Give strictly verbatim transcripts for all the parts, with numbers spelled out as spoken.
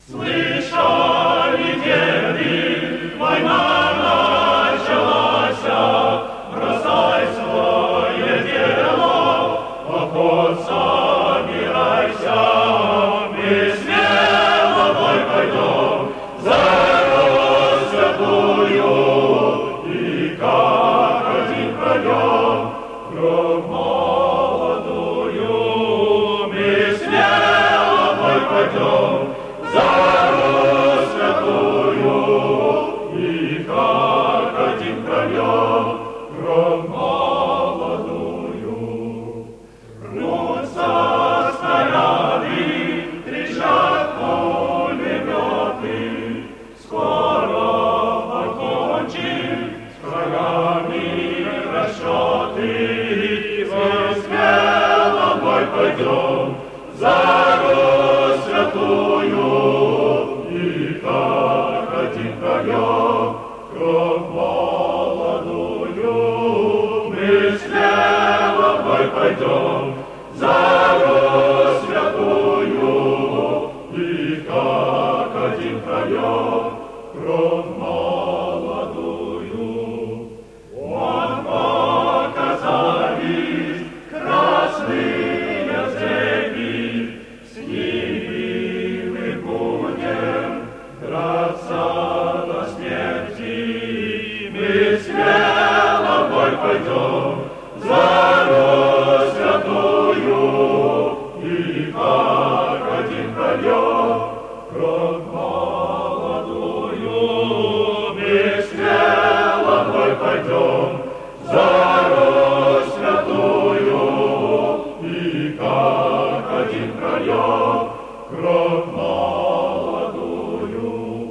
Слышали деды, война началась, бросай свое дело, поход собирайся, мы смело бой пойдем за Русь святую, и как один прольем кровь молодую, мы смело бой пойдем за Русь святую, и как один прольем кровь молодую. Рвутся снаряды, трещат пулеметы, скоро покончим с врагами расчеты. Мы смело в бой пойдем за Русь святую, и как один прольем кровь молодую. Мы смело в бой пойдем за Русь святую, и как один прольем кровь молодую. Вот показались красные цепи, с ними мы будем драться до смерти. Мы смело в бой пойдем за Русь святую, и как один прольем кровь молодую. Мы смело в бой пойдем за Русь святую, и как один прольем кровь молодую.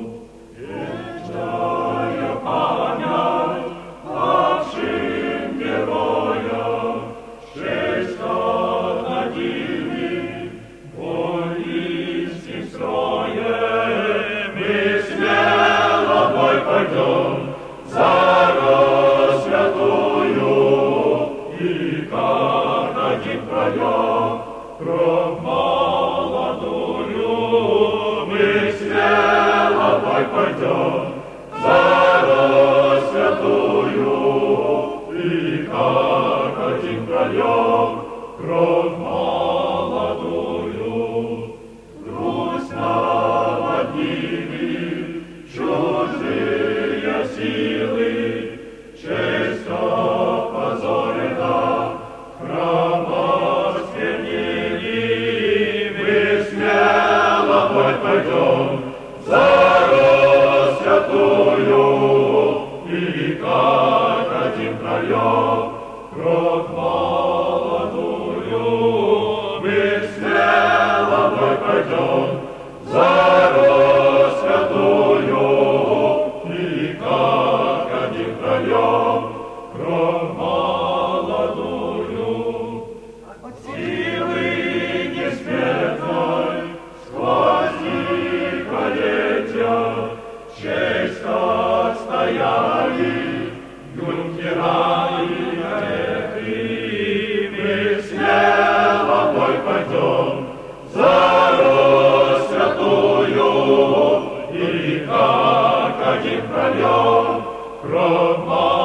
Вечная память павшим героям, честь отнадили воинским строем. Мы смело в бой пойдем за Русь святую, и как один прольем кровь молодую. Мы смело в бой пойдем за Русь святую, и как один прольем кровь молодую. Русь наводнили чужие силы, честь опозорена, храм осквернили. Мы смело в бой пойдем за Русь святую, и как один прольем кровь молодую. Мы смело в бой пойдем за Русь святую, и как один прольем кровь молодую. От силы несметной сквозь столетия честь отстояли юнкера и кадеты. Мы смело в бой пойдем за Русь святую, и как один прольем кровь молодую.